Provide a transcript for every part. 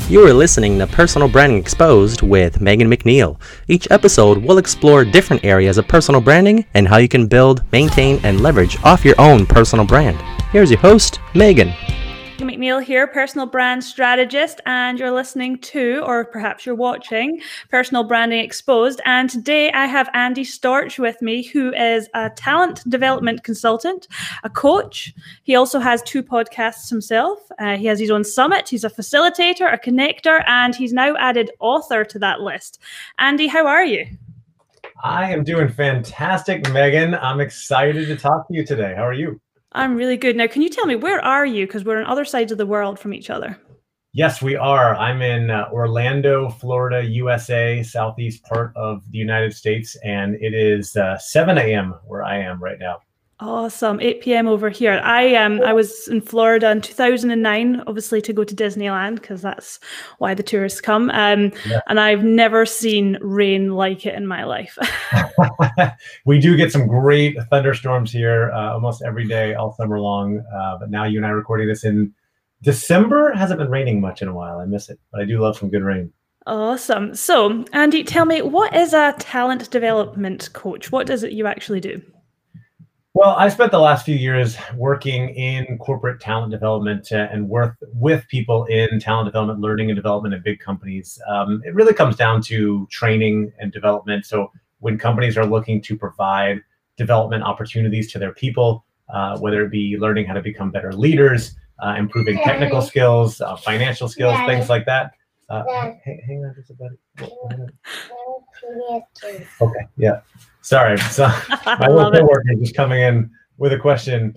You are listening to Personal Branding Exposed with Megan McNeil. Each episode will explore different areas of personal branding and how you can build, maintain, and leverage off your own personal brand. Here's your host, Megan. McNeil here, personal brand strategist, and you're listening to, or perhaps you're watching, Personal Branding Exposed. And today I have Andy Storch with me, who is a talent development consultant, a coach. He also has 2 podcasts himself. He has his own summit. He's a facilitator, a connector, and he's now added author to that list. Andy, how are you? I am doing fantastic, Megan. I'm excited to talk to you today. How are you? I'm really good. Now, can you tell me, where are you? Because we're on other sides of the world from each other. Yes, we are. I'm in Orlando, Florida, USA, southeast part of the United States, and it is 7 a.m. where I am right now. Awesome. 8 p.m. over here. I was in Florida in 2009, obviously to go to Disneyland, because that's why the tourists come. And I've never seen rain like it in my life. We do get some great thunderstorms here almost every day, all summer long. But now you and I are recording this in December. It hasn't been raining much in a while. I miss it, but I do love some good rain. Awesome. So, Andy, tell me, what is a talent development coach? What does it you actually do? Well, I spent the last few years working in corporate talent development and work with people in talent development, learning and development in big companies. It really comes down to training and development. So when companies are looking to provide development opportunities to their people, whether it be learning how to become better leaders, improving technical skills, financial skills, things like that. Hang on just a minute. Okay, yeah. Sorry, so my little coworker is just coming in with a question.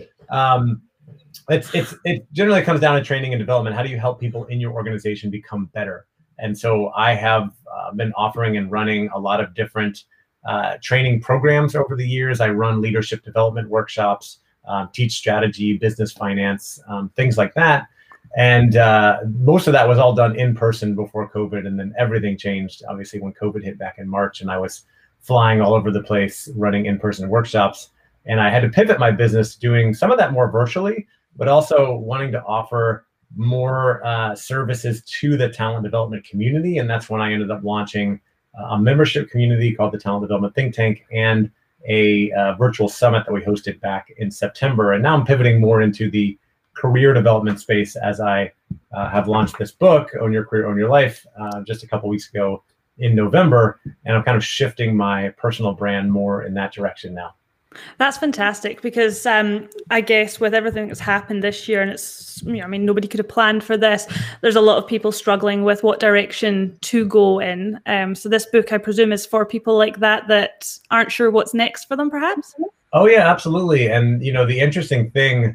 It generally comes down to training and development. How do you help people in your organization become better? And so I have been offering and running a lot of different training programs over the years. I run leadership development workshops, teach strategy, business finance, things like that. And most of that was all done in person before COVID, and then everything changed, obviously, when COVID hit back in March, and I was flying all over the place, running in-person workshops. And I had to pivot my business doing some of that more virtually, but also wanting to offer more services to the talent development community. And that's when I ended up launching a membership community called the Talent Development Think Tank and a virtual summit that we hosted back in September. And now I'm pivoting more into the career development space as I have launched this book, Own Your Career, Own Your Life, just a couple weeks ago in November, and I'm kind of shifting my personal brand more in that direction now. That's fantastic, because I guess with everything that's happened this year, and it's, nobody could have planned for this, there's a lot of people struggling with what direction to go in. So this book, I presume, is for people like that aren't sure what's next for them, perhaps? Oh, yeah, absolutely. And, the interesting thing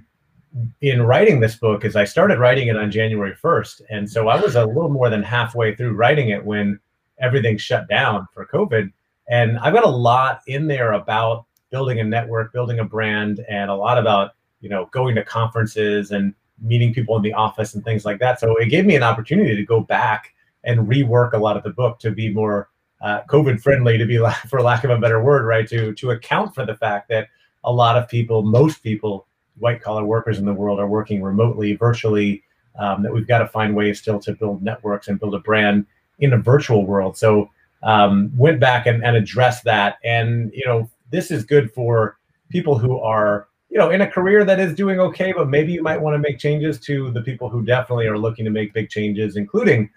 in writing this book is I started writing it on January 1st. And so I was a little more than halfway through writing it when everything shut down for COVID. And I've got a lot in there about building a network, building a brand, and a lot about, going to conferences and meeting people in the office and things like that. So it gave me an opportunity to go back and rework a lot of the book to be more COVID friendly, to be, for lack of a better word, right? To account for the fact that a lot of people, most people, white collar workers in the world are working remotely, virtually, that we've got to find ways still to build networks and build a brand in a virtual world. So went back and addressed that. And, this is good for people who are, in a career that is doing okay, but maybe you might want to make changes, to the people who definitely are looking to make big changes, including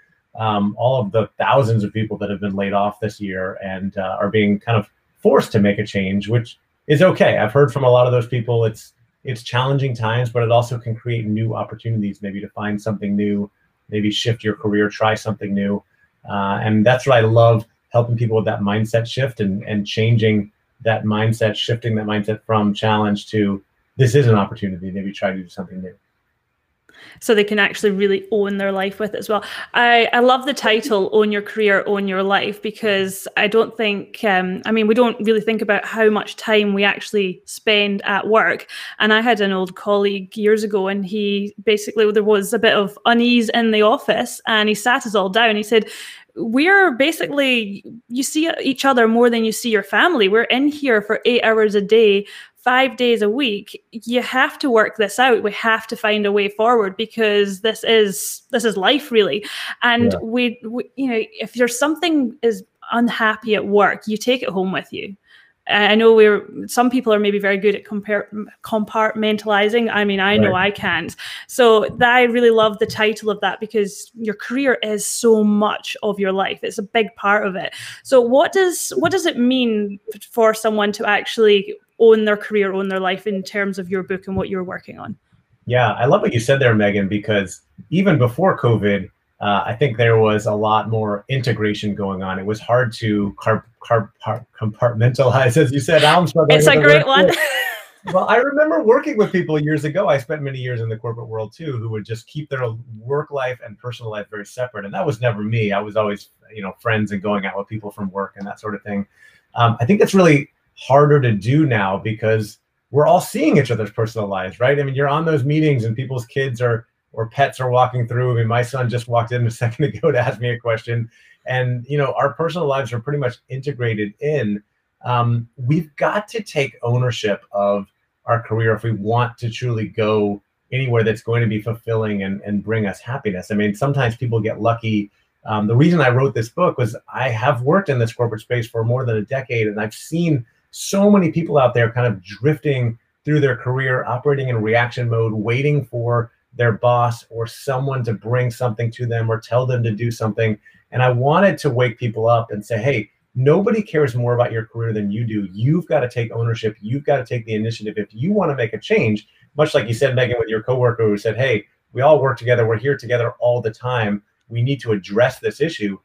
all of the thousands of people that have been laid off this year and are being kind of forced to make a change, which is okay. I've heard from a lot of those people, it's challenging times, but it also can create new opportunities, maybe to find something new, maybe shift your career, try something new. And that's what I love, helping people with that mindset shift and changing that mindset, shifting that mindset from challenge to this is an opportunity, maybe try to do something new. So they can actually really own their life with it as well. I love the title, Own Your Career, Own Your Life, because I don't think, we don't really think about how much time we actually spend at work. And I had an old colleague years ago, and there was a bit of unease in the office, and he sat us all down. He said, we're basically, you see each other more than you see your family. We're in here for 8 hours a day, 5 days a week, you have to work this out. We have to find a way forward, because this is life, really. And we if there's something is unhappy at work, you take it home with you. I know some people are maybe very good at compartmentalizing. I mean, I know I can't. So I really love the title of that, because your career is so much of your life. It's a big part of it. So what does it mean for someone to actually own their career, own their life, in terms of your book and what you're working on? Yeah, I love what you said there, Megan, because even before COVID, I think there was a lot more integration going on. It was hard to compartmentalize, as you said. Now I'm struggling. It's a great one. Well, I remember working with people years ago. I spent many years in the corporate world too, who would just keep their work life and personal life very separate. And that was never me. I was always, friends and going out with people from work and that sort of thing. I think that's really harder to do now, because we're all seeing each other's personal lives, right? I mean, you're on those meetings and people's kids or pets are walking through. I mean, my son just walked in a second ago to ask me a question, and our personal lives are pretty much integrated in. We've got to take ownership of our career if we want to truly go anywhere that's going to be fulfilling and bring us happiness. I mean, sometimes people get lucky. The reason I wrote this book was I have worked in this corporate space for more than a decade, and I've seen so many people out there kind of drifting through their career, operating in reaction mode, waiting for their boss or someone to bring something to them or tell them to do something. And I wanted to wake people up and say, hey, nobody cares more about your career than you do. You've got to take ownership. You've got to take the initiative. If you want to make a change, much like you said, Megan, with your coworker who said, hey, we all work together. We're here together all the time. We need to address this issue.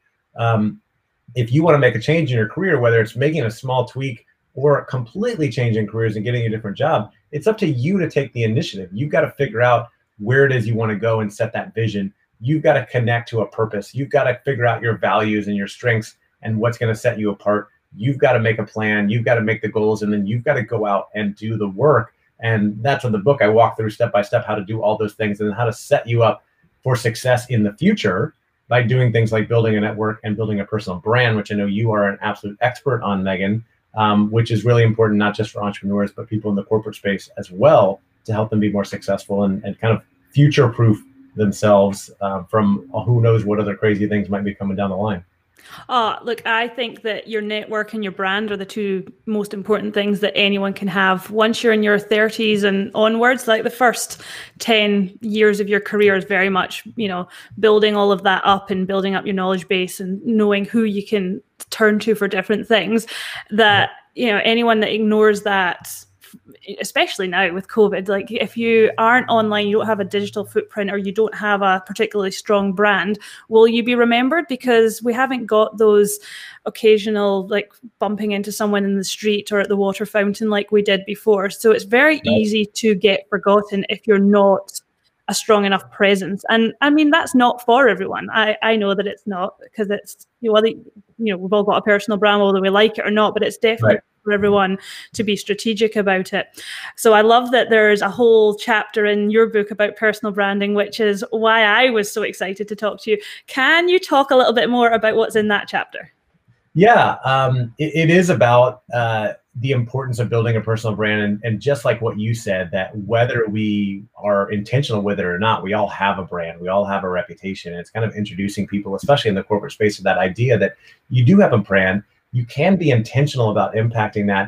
If you want to make a change in your career, whether it's making a small tweak or completely changing careers and getting a different job, it's up to you to take the initiative. You've got to figure out where it is you want to go and set that vision. You've got to connect to a purpose. You've got to figure out your values and your strengths and what's going to set you apart. You've got to make a plan. You've got to make the goals, and then you've got to go out and do the work. And that's in the book. I walk through step by step how to do all those things and how to set you up for success in the future by doing things like building a network and building a personal brand, which I know you are an absolute expert on, Megan, which is really important, not just for entrepreneurs, but people in the corporate space as well, to help them be more successful and kind of future-proof themselves from who knows what other crazy things might be coming down the line. Look, I think that your network and your brand are the two most important things that anyone can have. Once you're in your 30s and onwards, like the first 10 years of your career is very much, building all of that up and building up your knowledge base and knowing who you can turn to for different things. That, anyone that ignores that, especially now with COVID, like if you aren't online, you don't have a digital footprint, or you don't have a particularly strong brand, will you be remembered? Because we haven't got those occasional, like bumping into someone in the street or at the water fountain like we did before. So it's very easy to get forgotten if you're not a strong enough presence. And I mean, that's not for everyone. I know that it's not, because it's, we've all got a personal brand, whether we like it or not, but it's definitely for everyone to be strategic about it. So I love that there's a whole chapter in your book about personal branding, which is why I was so excited to talk to you. Can you talk a little bit more about what's in that chapter? Yeah, it is about the importance of building a personal brand. And just like what you said, that whether we are intentional with it or not, we all have a brand, we all have a reputation. It's kind of introducing people, especially in the corporate space, to that idea that you do have a brand. You can be intentional about impacting that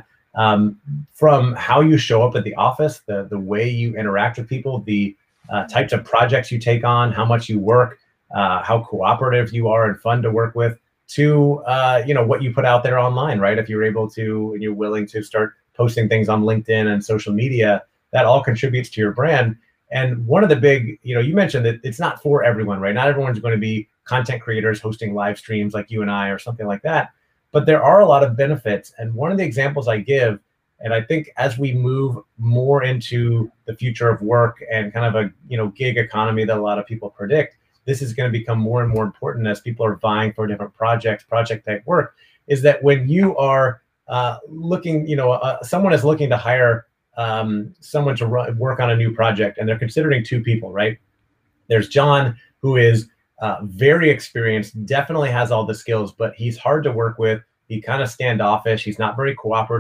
from how you show up at the office, the way you interact with people, the types of projects you take on, how much you work, how cooperative you are and fun to work with, to what you put out there online, right? If you're able to and you're willing to start posting things on LinkedIn and social media, that all contributes to your brand. And one of the big, you mentioned that it's not for everyone, right? Not everyone's going to be content creators hosting live streams like you and I or something like that. But there are a lot of benefits. And one of the examples I give, and I think as we move more into the future of work and kind of a gig economy that a lot of people predict, this is going to become more and more important as people are vying for different project type work, is that when you are looking, someone is looking to hire someone to work on a new project, and they're considering two people, right? There's John, who is very experienced, definitely has all the skills, but he's hard to work with. He kind of standoffish. He's not very cooperative.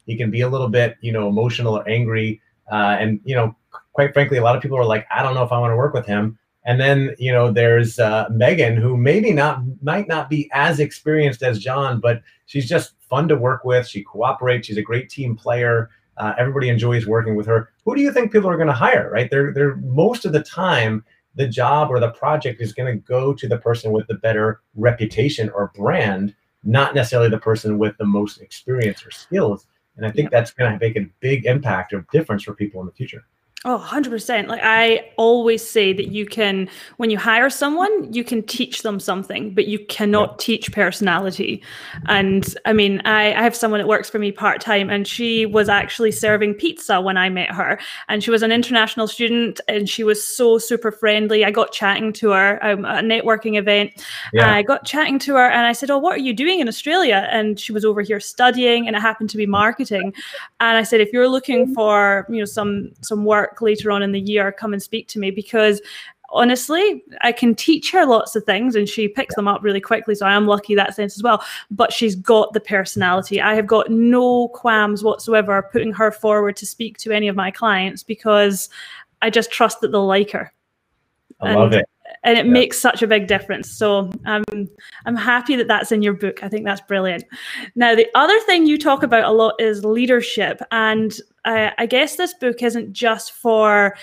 He can be a little bit, emotional or angry. And, quite frankly, a lot of people are like, I don't know if I want to work with him. And then, there's Megan, who might not be as experienced as John, but she's just fun to work with. She cooperates. She's a great team player. Everybody enjoys working with her. Who do you think people are going to hire, right? They're most of the time, the job or the project is going to go to the person with the better reputation or brand, not necessarily the person with the most experience or skills. And I think that's going to make a big impact or difference for people in the future. Oh, 100%. Like I always say that you can, when you hire someone, you can teach them something, but you cannot teach personality. And I mean, I have someone that works for me part-time, and she was actually serving pizza when I met her. And she was an international student, and she was so super friendly. I got chatting to her at a networking event. I got chatting to her and I said, oh, what are you doing in Australia? And she was over here studying, and it happened to be marketing. And I said, if you're looking for, some work later on in the year, come and speak to me, because honestly, I can teach her lots of things and she picks them up really quickly. So I am lucky in that sense as well. But she's got the personality. I have got no qualms whatsoever putting her forward to speak to any of my clients, because I just trust that they'll like her. I love it. And it makes such a big difference. So I'm happy that that's in your book. I think that's brilliant. Now, the other thing you talk about a lot is leadership. And I guess this book isn't just for,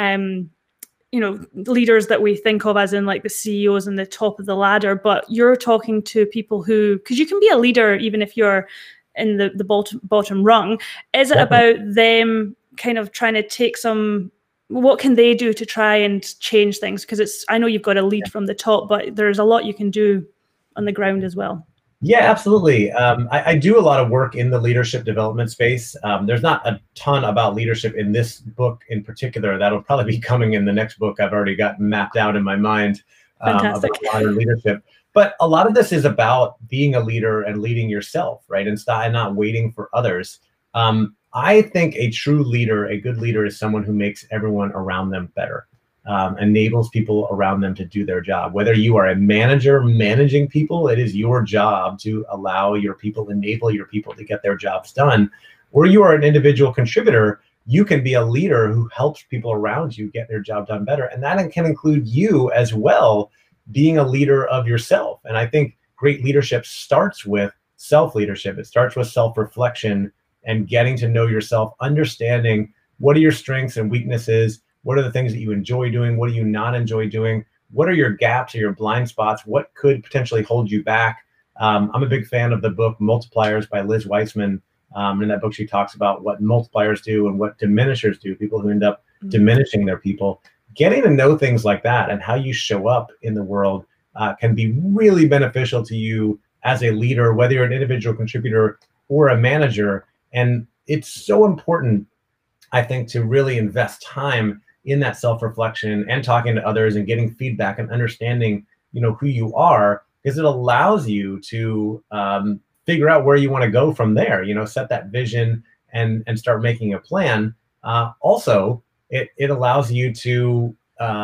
leaders that we think of as in like the CEOs and the top of the ladder, but you're talking to people who, because you can be a leader even if you're in the bottom rung. Is it about them kind of trying to take what can they do to try and change things? Because I know you've got to lead from the top, but there's a lot you can do on the ground as well. Yeah, absolutely. I do a lot of work in the leadership development space. There's not a ton about leadership in this book in particular. That'll probably be coming in the next book. I've already got mapped out in my mind about modern leadership. But a lot of this is about being a leader and leading yourself, right? And not waiting for others. I think a true leader, a good leader, is someone who makes everyone around them better, enables people around them to do their job. Whether you are a manager managing people, it is your job to allow your people, enable your people to get their jobs done. Or you are an individual contributor, you can be a leader who helps people around you get their job done better. And that can include you as well, being a leader of yourself. And I think great leadership starts with self-leadership. It starts with self-reflection and getting to know yourself, understanding what are your strengths and weaknesses, what are the things that you enjoy doing, what do you not enjoy doing, what are your gaps or your blind spots, what could potentially hold you back. I'm a big fan of the book Multipliers by Liz Weitzman. In that book, she talks about what multipliers do and what diminishers do, people who end up diminishing their people. Getting to know things like that and how you show up in the world can be really beneficial to you as a leader, whether you're an individual contributor or a manager. And it's so important, I think, to really invest time in that self-reflection and talking to others and getting feedback and understanding, who you are, because it allows you to figure out where you want to go from there, set that vision and start making a plan. Also, it allows you to,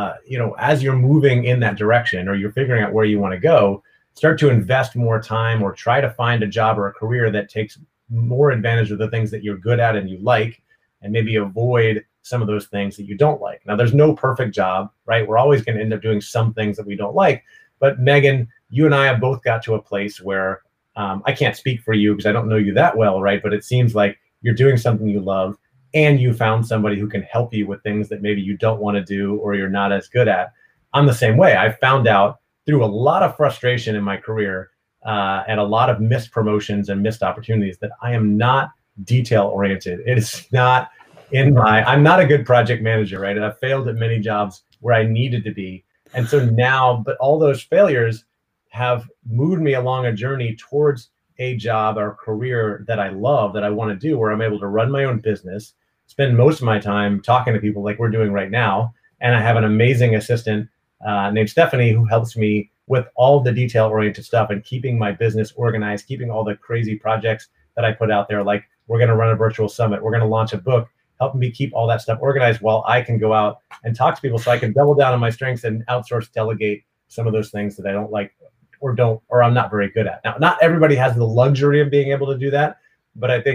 as you're moving in that direction or you're figuring out where you want to go, start to invest more time or try to find a job or a career that takes more advantage of the things that you're good at and you like, and maybe avoid some of those things that you don't like. Now, there's no perfect job, right? We're always going to end up doing some things that we don't like. But Megan, you and I have both got to a place where I can't speak for you because I don't know you that well, right? But it seems like you're doing something you love and you found somebody who can help you with things that maybe you don't want to do or you're not as good at. I'm the same way. I found out through a lot of frustration in my career and a lot of missed promotions and missed opportunities that I am not detail oriented. It is not I'm not a good project manager, right? And I've failed at many jobs where I needed to be. And so now, but all those failures have moved me along a journey towards a job or career that I love, that I want to do, where I'm able to run my own business, spend most of my time talking to people like we're doing right now. And I have an amazing assistant named Stephanie who helps me with all the detail-oriented stuff and keeping my business organized, keeping all the crazy projects that I put out there, like we're going to run a virtual summit, we're going to launch a book, helping me keep all that stuff organized while I can go out and talk to people so I can double down on my strengths and outsource, delegate some of those things that I don't like or I'm not very good at. Now, not everybody has the luxury of being able to do that, but I think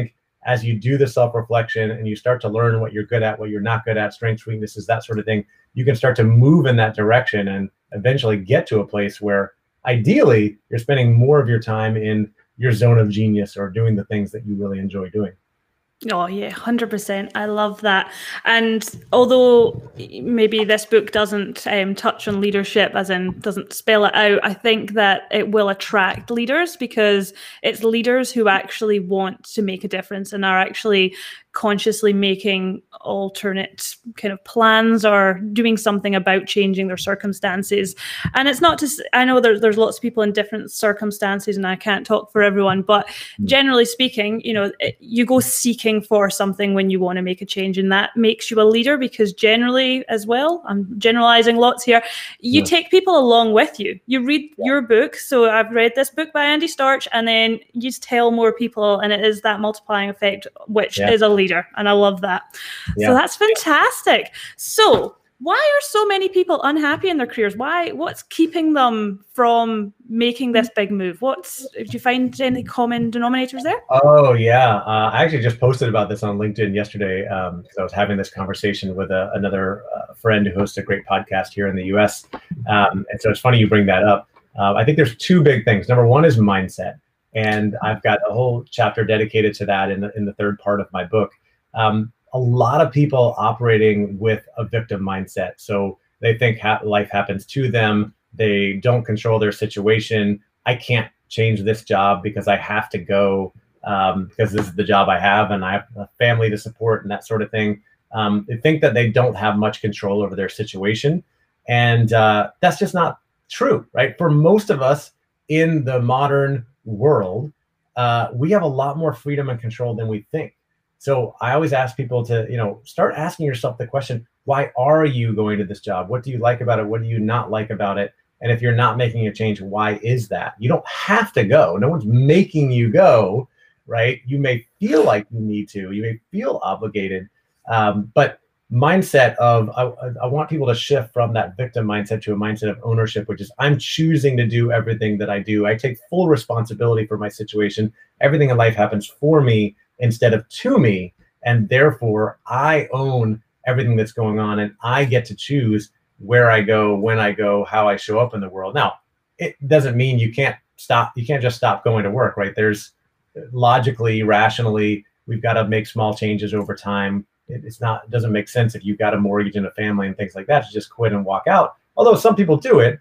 as you do the self-reflection and you start to learn what you're good at, what you're not good at, strengths, weaknesses, that sort of thing, you can start to move in that direction and eventually get to a place where ideally you're spending more of your time in your zone of genius or doing the things that you really enjoy doing. Oh yeah, 100%. I love that. And although maybe this book doesn't touch on leadership, as in doesn't spell it out, I think that it will attract leaders because it's leaders who actually want to make a difference and are actually consciously making alternate kind of plans or doing something about changing their circumstances. And it's not just, I know there's lots of people in different circumstances and I can't talk for everyone, but generally speaking, you go seeking for something when you want to make a change, and that makes you a leader because generally as well, I'm generalizing lots here, you take people along with you. You read your book. So I've read this book by Andy Storch, and then you tell more people, and it is that multiplying effect, which is a leader. And I love that. So that's fantastic. So why are so many people unhappy in their careers? What's keeping them from making this big move? Did you find any common denominators there? Oh yeah. I actually just posted about this on LinkedIn yesterday. Because I was having this conversation with another friend who hosts a great podcast here in the US. And so it's funny you bring that up. I think there's two big things. Number one is mindset. And I've got a whole chapter dedicated to that in the third part of my book. A lot of people operating with a victim mindset. So they think life happens to them. They don't control their situation. I can't change this job because I have to go because this is the job I have and I have a family to support and that sort of thing. They think that they don't have much control over their situation. And that's just not true, right? For most of us in the modern world, we have a lot more freedom and control than we think. So I always ask people to, start asking yourself the question, why are you going to this job? What do you like about it? What do you not like about it? And if you're not making a change, why is that? You don't have to go. No one's making you go, right? You may feel like you need to. You may feel obligated. But mindset of, I want people to shift from that victim mindset to a mindset of ownership, which is I'm choosing to do everything that I do. I take full responsibility for my situation. Everything in life happens for me instead of to me. And therefore, I own everything that's going on and I get to choose where I go, when I go, how I show up in the world. Now, it doesn't mean you can't just stop going to work, right? There's logically, rationally, we've got to make small changes over time. It doesn't make sense if you've got a mortgage and a family and things like that to just quit and walk out. Although some people do it.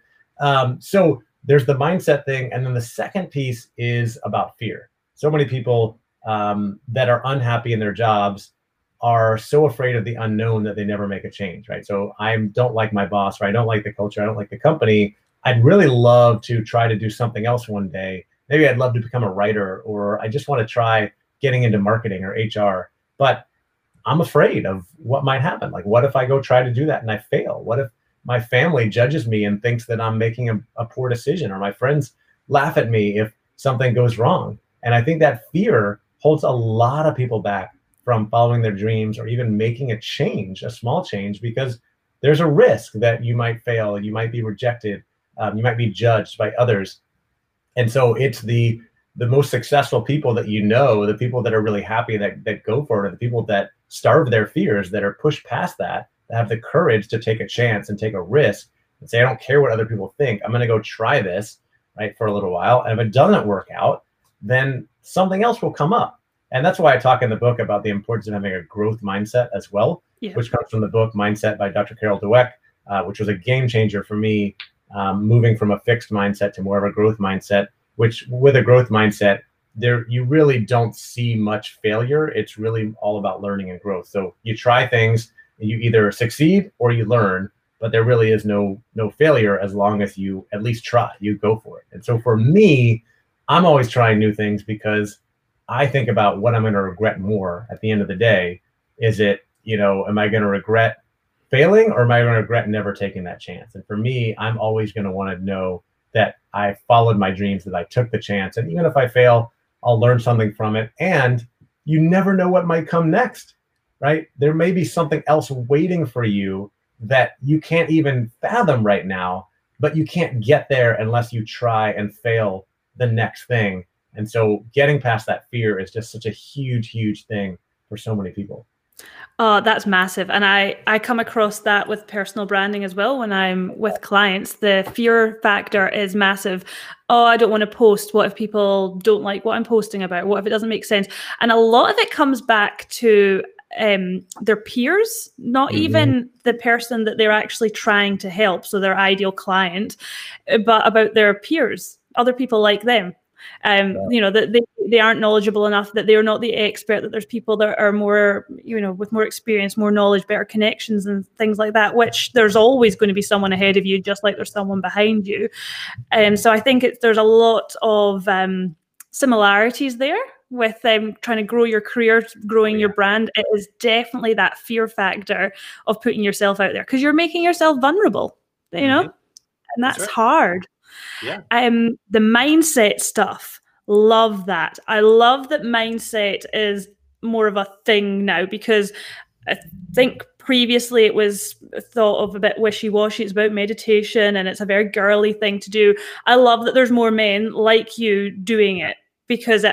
So there's the mindset thing. And then the second piece is about fear. So many people that are unhappy in their jobs are so afraid of the unknown that they never make a change, right? So I don't like my boss, or I don't like the culture, I don't like the company. I'd really love to try to do something else one day. Maybe I'd love to become a writer, or I just want to try getting into marketing or HR. But I'm afraid of what might happen. Like, what if I go try to do that and I fail? What if my family judges me and thinks that I'm making a poor decision, or my friends laugh at me if something goes wrong? And I think that fear holds a lot of people back from following their dreams or even making a change, a small change, because there's a risk that you might fail, you might be rejected, you might be judged by others. And so it's the most successful people that the people that are really happy that go for it, are the people that starve their fears, that are pushed past that have the courage to take a chance and take a risk and say, I don't care what other people think. I'm going to go try this, right, for a little while. And if it doesn't work out, then something else will come up. And that's why I talk in the book about the importance of having a growth mindset as well, which comes from the book Mindset by Dr. Carol Dweck, which was a game changer for me, moving from a fixed mindset to more of a growth mindset, which with a growth mindset, you really don't see much failure. It's really all about learning and growth. So you try things, and you either succeed or you learn, but there really is no failure as long as you at least try, you go for it. And so for me, I'm always trying new things because I think about what I'm going to regret more at the end of the day. Is it, am I going to regret failing, or am I going to regret never taking that chance? And for me, I'm always going to want to know that I followed my dreams, that I took the chance. And even if I fail, I'll learn something from it. And you never know what might come next, right? There may be something else waiting for you that you can't even fathom right now, but you can't get there unless you try and fail the next thing. And so getting past that fear is just such a huge thing for so many people. Oh, that's massive. And I come across that with personal branding as well when I'm with clients. The fear factor is massive. Oh, I don't want to post. What if people don't like what I'm posting about? What if it doesn't make sense? And a lot of it comes back to their peers, not even the person that they're actually trying to help, so their ideal client, but about their peers, other people like them. That they aren't knowledgeable enough, that they're not the expert, that there's people that are more, with more experience, more knowledge, better connections and things like that, which there's always going to be someone ahead of you, just like there's someone behind you. So I think there's a lot of similarities there with trying to grow your career, growing your brand. It is definitely that fear factor of putting yourself out there because you're making yourself vulnerable, and that's right. Hard. Yeah. The mindset stuff, love that. I love that mindset is more of a thing now, because I think previously it was thought of a bit wishy-washy. It's about meditation and it's a very girly thing to do. I love that there's more men like you doing it, because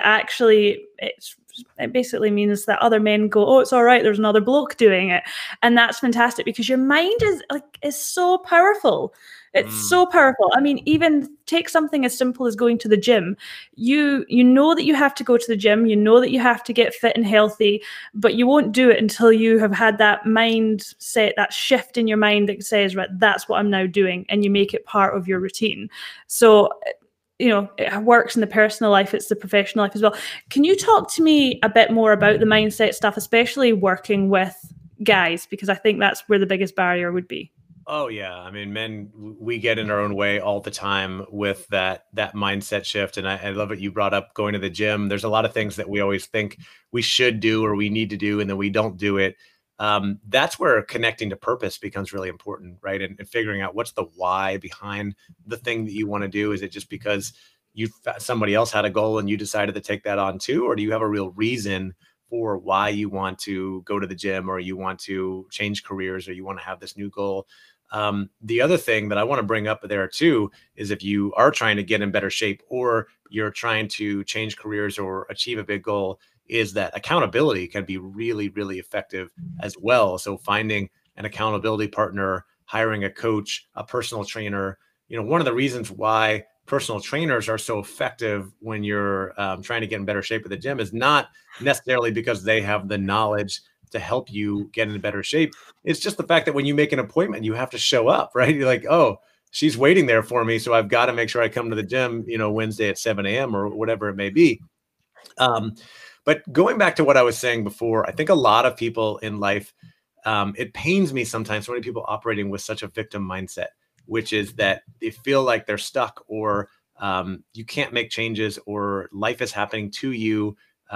it basically means that other men go, oh, it's all right, there's another bloke doing it. And that's fantastic, because your mind is so powerful. It's so powerful. I mean, even take something as simple as going to the gym. You know that you have to go to the gym. You know that you have to get fit and healthy, but you won't do it until you have had that mindset, that shift in your mind that says, right, that's what I'm now doing. And you make it part of your routine. So, it works in the personal life. It's the professional life as well. Can you talk to me a bit more about the mindset stuff, especially working with guys? Because I think that's where the biggest barrier would be. Oh yeah. I mean, men, we get in our own way all the time with that mindset shift. And I love it. You brought up going to the gym. There's a lot of things that we always think we should do or we need to do, and then we don't do it. That's where connecting to purpose becomes really important, right? And figuring out what's the why behind the thing that you want to do. Is it just because somebody else had a goal and you decided to take that on too? Or do you have a real reason for why you want to go to the gym, or you want to change careers, or you want to have this new goal? The other thing that I want to bring up there too is if you are trying to get in better shape, or you're trying to change careers or achieve a big goal, is that accountability can be really, really effective as well. So finding an accountability partner, hiring a coach, a personal trainer. One of the reasons why personal trainers are so effective when you're trying to get in better shape at the gym is not necessarily because they have the knowledge to help you get in better shape. It's just the fact that when you make an appointment, you have to show up, right? You're like, oh, she's waiting there for me, so I've got to make sure I come to the gym, Wednesday at 7 a.m. or whatever it may be. But going back to what I was saying before, I think a lot of people in life, it pains me sometimes so many people operating with such a victim mindset, which is that they feel like they're stuck, or you can't make changes, or life is happening to you.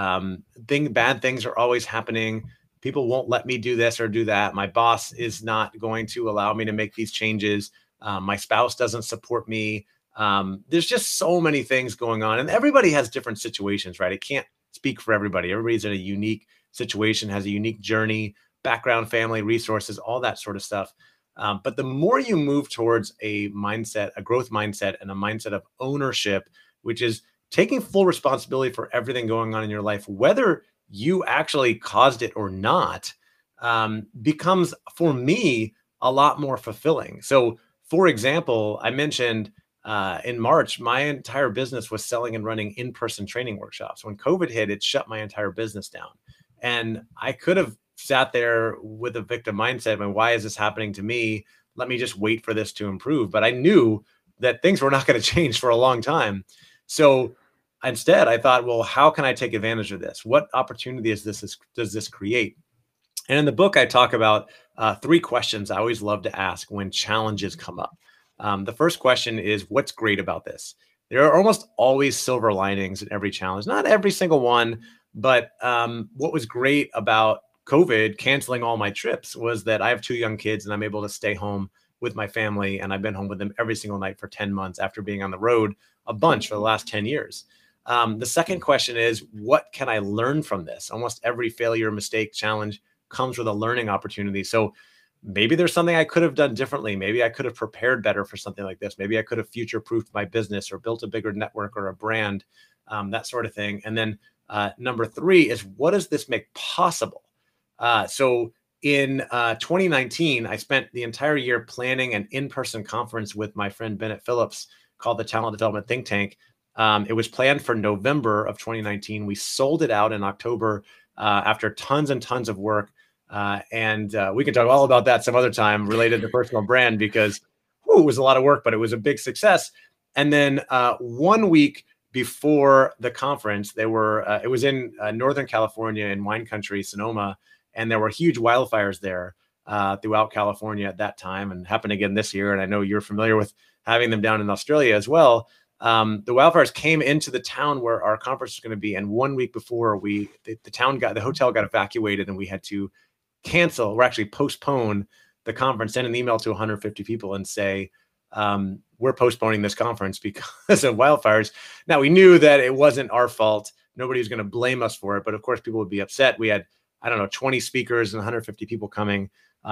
Bad things are always happening. People won't let me do this or do that. My boss is not going to allow me to make these changes. My spouse doesn't support me. There's just so many things going on, and everybody has different situations, right? I can't speak for everybody. Everybody's in a unique situation, has a unique journey, background, family, resources, all that sort of stuff. But the more you move towards a mindset, a growth mindset, and a mindset of ownership, which is taking full responsibility for everything going on in your life, whether you actually caused it or not, becomes, for me, a lot more fulfilling. So, for example, I mentioned in March, my entire business was selling and running in-person training workshops. When COVID hit, it shut my entire business down. And I could have sat there with a victim mindset. I mean, why is this happening to me? Let me just wait for this to improve. But I knew that things were not going to change for a long time. So instead, I thought, well, how can I take advantage of this? What opportunity does this create? And in the book, I talk about 3 questions I always love to ask when challenges come up. The first question is, what's great about this? There are almost always silver linings in every challenge, not every single one, but what was great about COVID canceling all my trips was that I have 2 young kids and I'm able to stay home with my family. And I've been home with them every single night for 10 months after being on the road a bunch for the last 10 years. The second question is, what can I learn from this? Almost every failure, mistake, challenge comes with a learning opportunity. So maybe there's something I could have done differently. Maybe I could have prepared better for something like this. Maybe I could have future-proofed my business or built a bigger network or a brand. that sort of thing. And then number 3 is, what does this make possible? So in 2019, I spent the entire year planning an in-person conference with my friend Bennett Phillips called the Talent Development Think Tank. It was planned for November of 2019. We sold it out in October after tons and tons of work. And we can talk all about that some other time related to personal brand, because it was a lot of work, but it was a big success. And then 1 week before the conference, it was in Northern California in wine country, Sonoma, and there were huge wildfires there throughout California at that time, and happened again this year. And I know you're familiar with having them down in Australia as well. The wildfires came into the town where our conference was going to be, and 1 week before, the hotel got evacuated, and we had to cancel, or actually postpone the conference, send an email to 150 people and say, we're postponing this conference because of wildfires. Now, we knew that it wasn't our fault. Nobody was going to blame us for it, but of course people would be upset. We had, 20 speakers and 150 people coming.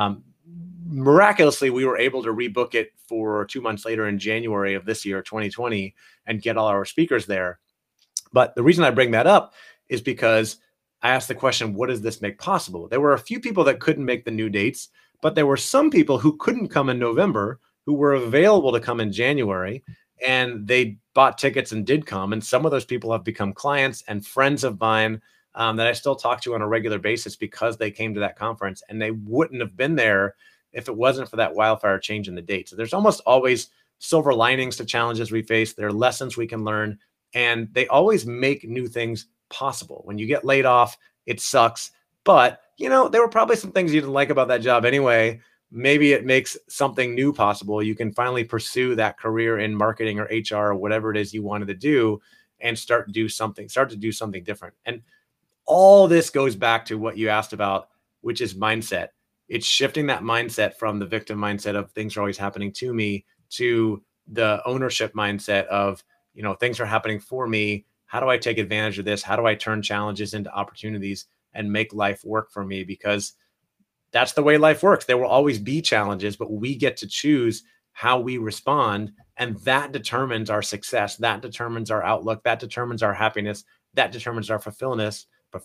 Miraculously, we were able to rebook it for 2 months later in January of this year, 2020, and get all our speakers there. But the reason I bring that up is because I asked the question, what does this make possible? There were a few people that couldn't make the new dates, but there were some people who couldn't come in November who were available to come in January, and they bought tickets and did come. And some of those people have become clients and friends of mine that I still talk to on a regular basis because they came to that conference, and they wouldn't have been there if it wasn't for that wildfire change in the date. So there's almost always silver linings to challenges we face. There are lessons we can learn, and they always make new things possible. When you get laid off, it sucks, but there were probably some things you didn't like about that job anyway. Maybe it makes something new possible. You can finally pursue that career in marketing or HR or whatever it is you wanted to do, and start to do something different. And all this goes back to what you asked about, which is mindset. It's shifting that mindset from the victim mindset of things are always happening to me to the ownership mindset of, things are happening for me. How do I take advantage of this? How do I turn challenges into opportunities and make life work for me? Because that's the way life works. There will always be challenges, but we get to choose how we respond. And that determines our success. That determines our outlook. That determines our happiness. That determines our fulfillment.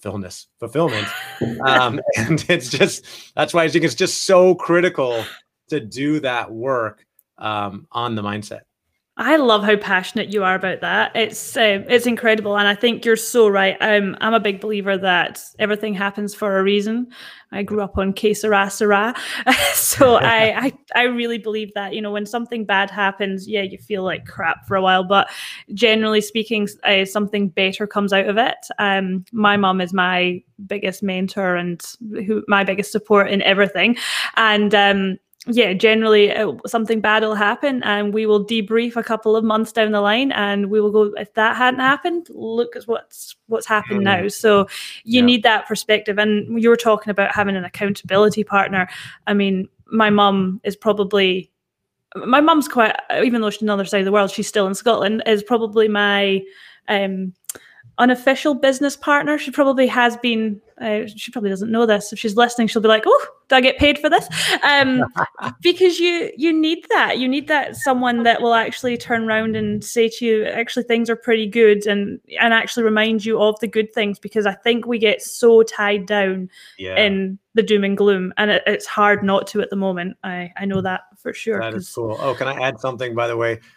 And that's why I think it's just so critical to do that work on the mindset. I love how passionate you are about that. It's incredible, and I think you're so right. I'm a big believer that everything happens for a reason. I grew up on Que Sera, Sera. So I really believe that, when something bad happens, you feel like crap for a while, but generally speaking, something better comes out of it. My mom is my biggest mentor and my biggest support in everything, and generally something bad will happen, and we will debrief a couple of months down the line, and we will go, if that hadn't happened, look at what's happened now. So you need that perspective. And you were talking about having an accountability partner. I mean, my mom's quite, even though she's on the other side of the world, she's still in Scotland, is probably my unofficial business partner. She probably has been, she probably doesn't know this. If she's listening, she'll be like, oh, do I get paid for this? Because you need that. You need that someone that will actually turn around and say to you, actually, things are pretty good, and actually remind you of the good things, because I think we get so tied down in the doom and gloom, and it's hard not to at the moment. I know that for sure. That is cool. Oh, can I add something, by the way?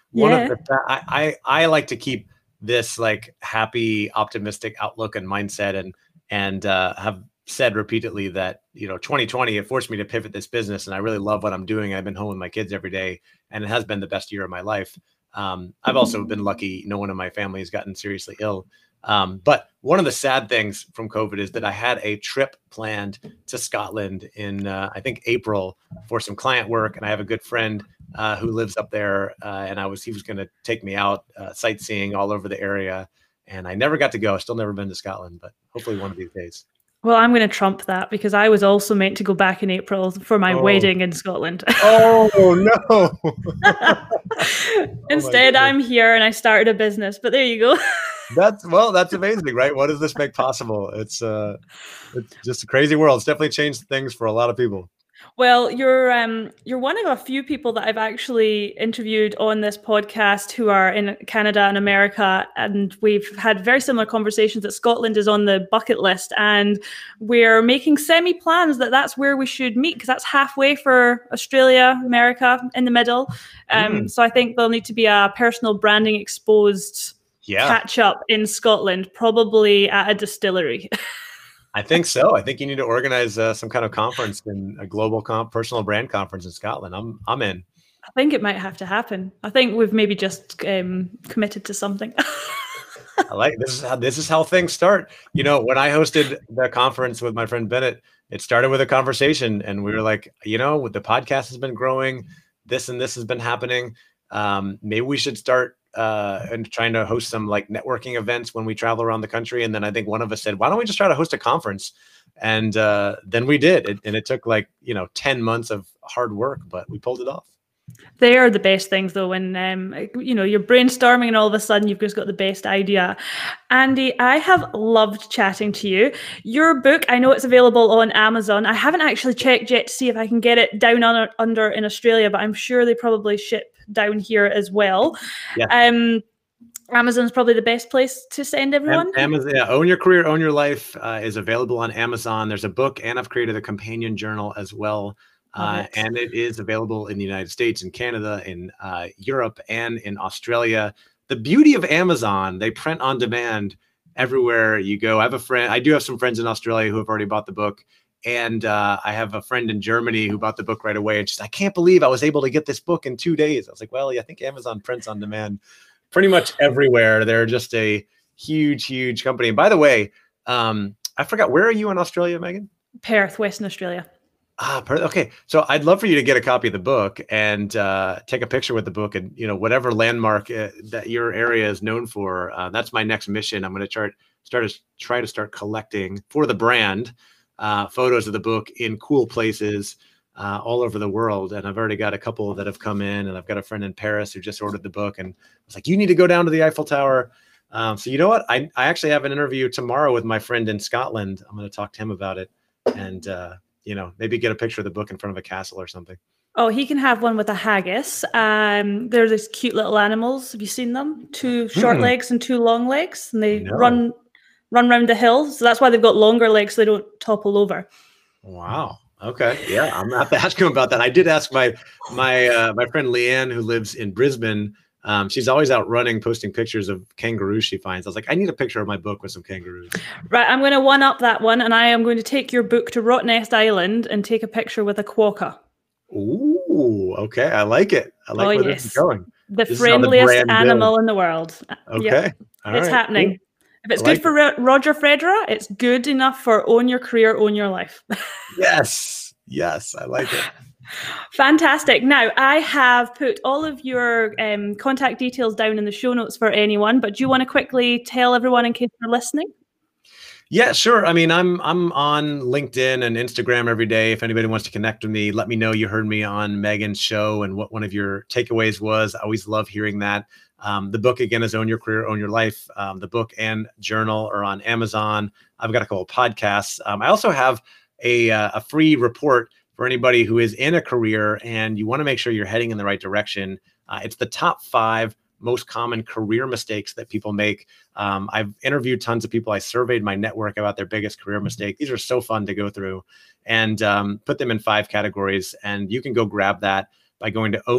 I like to keep this like happy, optimistic outlook and mindset, and have said repeatedly that 2020, it forced me to pivot this business, and I really love what I'm doing. I've been home with my kids every day, and it has been the best year of my life. I've also been lucky; no one in my family has gotten seriously ill. But one of the sad things from COVID is that I had a trip planned to Scotland in I think April for some client work, and I have a good friend who lives up there, and he was going to take me out sightseeing all over the area, and I never got to go. Still never been to Scotland, but hopefully one of these days. Well, I'm going to trump that, because I was also meant to go back in April for my wedding in Scotland. Oh, no. Instead, I'm here and I started a business, but there you go. That's amazing, right? What does this make possible? It's just a crazy world. It's definitely changed things for a lot of people. Well, you're one of a few people that I've actually interviewed on this podcast who are in Canada and America, and we've had very similar conversations that Scotland is on the bucket list, and we're making semi-plans that's where we should meet, because that's halfway for Australia, America, in the middle. So I think there'll need to be a personal branding exposed catch up in Scotland, probably at a distillery. I think so. I think you need to organize some kind of conference, in a global personal brand conference in Scotland. I'm in. I think it might have to happen. I think we've maybe just committed to something. I like this is how things start. You know, when I hosted the conference with my friend Bennett, it started with a conversation, and we were like, you know, the podcast has been growing, this and this has been happening. Maybe we should start and trying to host some like networking events when we travel around the country. And then I think one of us said, why don't we just try to host a conference? And then we did. And it took 10 months of hard work, but we pulled it off. They are the best things, though, when you're brainstorming and all of a sudden you've just got the best idea. Andy, I have loved chatting to you. Your book, I know it's available on Amazon. I haven't actually checked yet to see if I can get it down under in Australia, but I'm sure they probably ship down here as well. Yeah. Amazon's probably the best place to send everyone. Amazon, Own Your Career, Own Your Life is available on Amazon. There's a book, and I've created a companion journal as well. And it is available in the United States, in Canada, in Europe, and in Australia. The beauty of Amazon, they print on demand everywhere you go. I do have some friends in Australia who have already bought the book. And I have a friend in Germany who bought the book right away. And she's, I can't believe I was able to get this book in 2 days. I was like, well, I think Amazon prints on demand pretty much everywhere. They're just a huge, huge company. And by the way, I forgot, where are you in Australia, Megan? Perth, Western Australia. Okay. So I'd love for you to get a copy of the book and take a picture with the book, and whatever landmark that your area is known for. That's my next mission. I'm going to try to start collecting for the brand photos of the book in cool places all over the world. And I've already got a couple that have come in, and I've got a friend in Paris who just ordered the book, and I was like, you need to go down to the Eiffel Tower. So you know what? I actually have an interview tomorrow with my friend in Scotland. I'm going to talk to him about it, and maybe get a picture of the book in front of a castle or something. Oh, he can have one with a haggis. They're these cute little animals. Have you seen them? 2 short legs and 2 long legs, and they run around the hill. So that's why they've got longer legs, so they don't topple over. Wow. Okay. Yeah, I'm not asking him about that. I did ask my friend Leanne, who lives in Brisbane. She's always out running, posting pictures of kangaroos she finds. I was like, I need a picture of my book with some kangaroos. Right. I'm going to one up that one, and I am going to take your book to Rottnest Island and take a picture with a quokka. Ooh, okay. I like it. I like where this is going. The friendliest animal in the world. Okay. Yep. It's happening. Cool. If it's good for Roger Federer, it's good enough for Own Your Career, Own Your Life. Yes. I like it. Fantastic. Now, I have put all of your contact details down in the show notes for anyone, but do you want to quickly tell everyone in case they're listening? Yeah, sure. I mean, I'm on LinkedIn and Instagram every day. If anybody wants to connect with me, let me know you heard me on Megan's show and what one of your takeaways was. I always love hearing that. The book, again, is Own Your Career, Own Your Life. The book and journal are on Amazon. I've got a couple of podcasts. I also have a free report for anybody who is in a career and you want to make sure you're heading in the right direction. It's the top 5 most common career mistakes that people make. I've interviewed tons of people. I surveyed my network about their biggest career mistake. These are so fun to go through, and put them in 5 categories. And you can go grab that by going to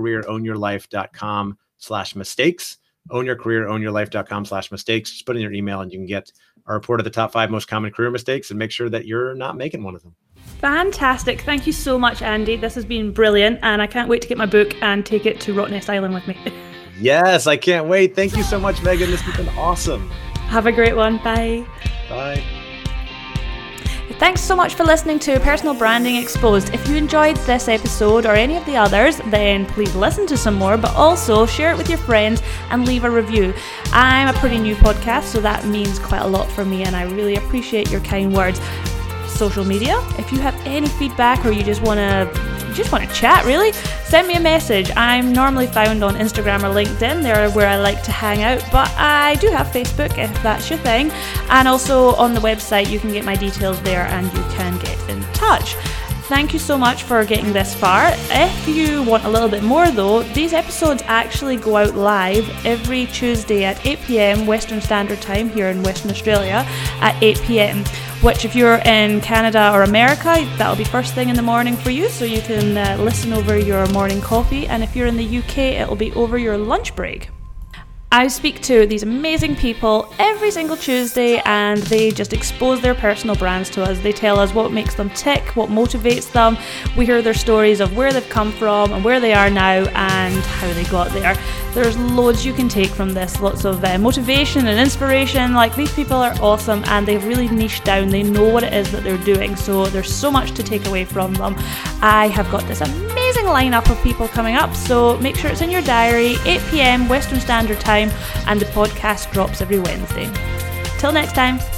ownyourcareerownyourlife.com/mistakes. ownyourcareerownyourlife.com/mistakes. Just put in your email and you can get a report of the top 5 most common career mistakes and make sure that you're not making one of them. Fantastic. Thank you so much, Andy. This has been brilliant, and I can't wait to get my book and take it to Rottnest Island with me. Yes, I can't wait. Thank you so much, Megan. This has been awesome. Have a great one. Bye. Bye. Thanks so much for listening to Personal Branding Exposed. If you enjoyed this episode or any of the others, then please listen to some more, but also share it with your friends and leave a review. I'm a pretty new podcast, so that means quite a lot for me, and I really appreciate your kind words. Social media, if you have any feedback or you just want to chat, really, send me a message. I'm normally found on Instagram or LinkedIn. They're where I like to hang out, but I do have Facebook if that's your thing, and also on the website you can get my details there and you can get in touch. Thank you so much for getting this far. If you want a little bit more though, these episodes actually go out live every Tuesday at 8 p.m. Western Standard Time here in Western Australia at 8 p.m. which if you're in Canada or America, that'll be first thing in the morning for you, so you can listen over your morning coffee, and if you're in the UK, it'll be over your lunch break. I speak to these amazing people every single Tuesday, and they just expose their personal brands to us. They tell us what makes them tick, what motivates them. We hear their stories of where they've come from and where they are now and how they got there. There's loads you can take from this, lots of motivation and inspiration. Like, these people are awesome and they've really niched down. They know what it is that they're doing, so there's so much to take away from them. I have got this amazing lineup of people coming up, so make sure it's in your diary, 8 p.m. Western Standard Time, and the podcast drops every Wednesday. Till next time.